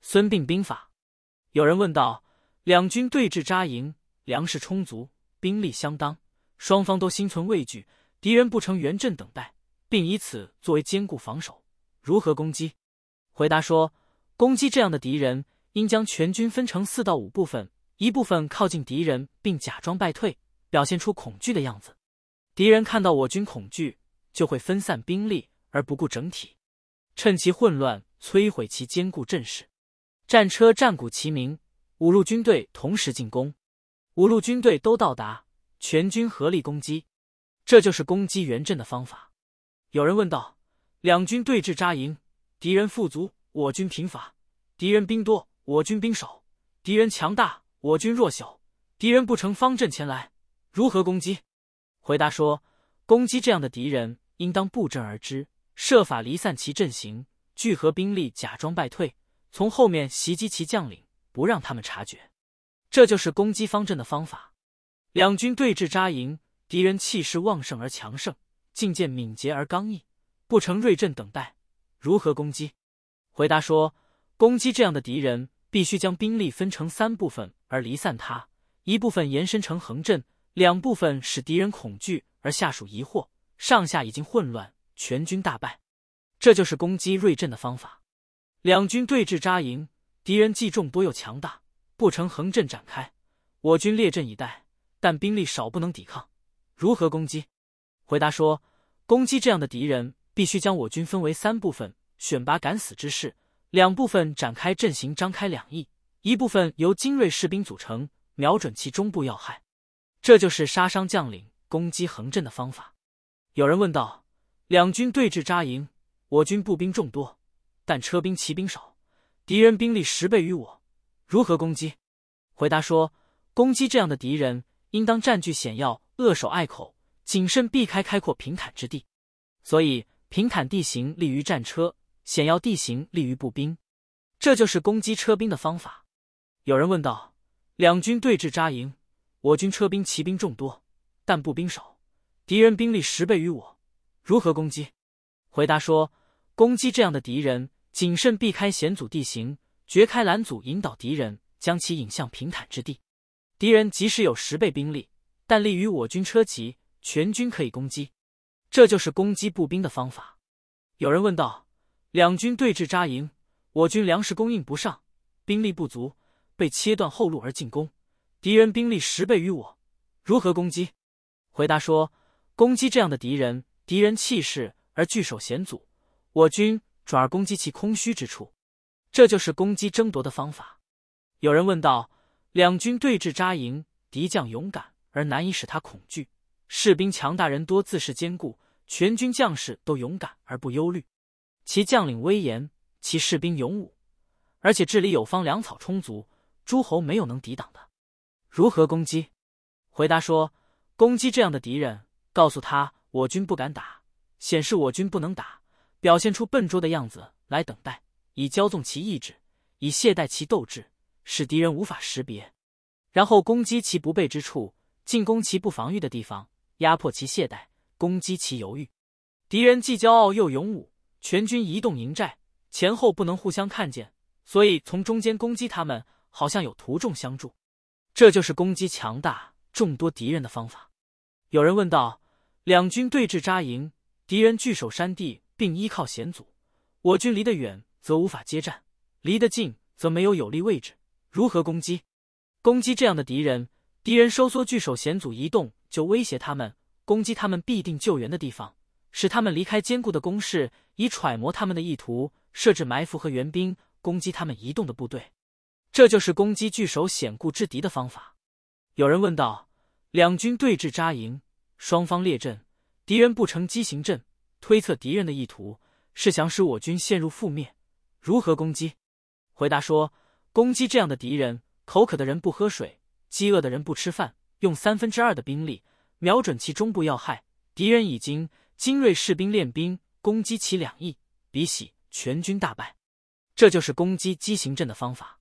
孙膑兵法。有人问道：两军对峙扎营，粮食充足，兵力相当，双方都心存畏惧，敌人不成援阵等待，并以此作为坚固防守，如何攻击？回答说：攻击这样的敌人，应将全军分成4到5部分，一部分靠近敌人并假装败退，表现出恐惧的样子。敌人看到我军恐惧，就会分散兵力而不顾整体，趁其混乱摧毁其坚固阵势。战车战鼓齐鸣，5路军队同时进攻，5路军队都到达，全军合力攻击，这就是攻击援阵的方法。有人问道：两军对峙扎营，敌人富足，我军贫乏；敌人兵多，我军兵少；敌人强大，我军弱小；敌人不成方阵前来，如何攻击？回答说：攻击这样的敌人，应当布阵而之，设法离散其阵型，聚合兵力，假装败退，从后面袭击其将领，不让他们察觉。这就是攻击方阵的方法。两军对峙扎营，敌人气势旺盛而强盛，进谏敏捷而刚毅，不成锐阵等待，如何攻击？回答说：攻击这样的敌人，必须将兵力分成3部分而离散他，一部分延伸成横阵，2部分使敌人恐惧而下属疑惑，上下已经混乱，全军大败。这就是攻击锐阵的方法。两军对峙扎营，敌人既众多又强大，不成横阵展开，我军列阵以待，但兵力少不能抵抗，如何攻击？回答说：攻击这样的敌人，必须将我军分为3部分，选拔敢死之士，2部分展开阵型，张开两翼，一部分由精锐士兵组成，瞄准其中部要害。这就是杀伤将领，攻击横阵的方法。有人问道：两军对峙扎营，我军步兵众多，但车兵骑兵少，敌人兵力10倍于我，如何攻击？回答说：攻击这样的敌人，应当占据险要，扼守隘口，谨慎避开开阔平坦之地。所以平坦地形利于战车，险要地形利于步兵，这就是攻击车兵的方法。有人问道：两军对峙扎营，我军车兵骑兵众多，但步兵少，敌人兵力10倍于我，如何攻击？回答说：攻击这样的敌人，谨慎避开险阻地形，掘开拦阻，引导敌人，将其引向平坦之地。敌人即使有10倍兵力，但利于我军车骑，全军可以攻击，这就是攻击步兵的方法。有人问道：两军对峙扎营，我军粮食供应不上，兵力不足，被切断后路而进攻，敌人兵力10倍于我，如何攻击？回答说：攻击这样的敌人，敌人气势而据守险阻，我军转而攻击其空虚之处，这就是攻击争夺的方法。有人问道：两军对峙扎营，敌将勇敢而难以使他恐惧，士兵强大人多，自恃坚固，全军将士都勇敢而不忧虑，其将领威严，其士兵勇武，而且治理有方，粮草充足，诸侯没有能抵挡的，如何攻击？回答说：攻击这样的敌人，告诉他我军不敢打，显示我军不能打，表现出笨拙的样子来等待，以骄纵其意志，以懈怠其斗志，使敌人无法识别，然后攻击其不备之处，进攻其不防御的地方，压迫其懈怠，攻击其犹豫。敌人既骄傲又勇武，全军移动营寨，前后不能互相看见，所以从中间攻击他们，好像有徒众相助，这就是攻击强大众多敌人的方法。有人问道：两军对峙扎营，敌人据守山地并依靠险阻，我军离得远则无法接战，离得近则没有有利位置，如何攻击？攻击这样的敌人，敌人收缩据守险阻移动，就威胁他们，攻击他们必定救援的地方，使他们离开坚固的工事，以揣摩他们的意图，设置埋伏和援兵，攻击他们移动的部队，这就是攻击据守险固之敌的方法。有人问道：两军对峙扎营，双方列阵，敌人不成机行阵，推测敌人的意图，是想使我军陷入覆灭，如何攻击？回答说：攻击这样的敌人，口渴的人不喝水，饥饿的人不吃饭，用2/3的兵力瞄准其中部要害，敌人已经精锐士兵练兵，攻击其两翼，彼喜全军大败，这就是攻击机行阵的方法。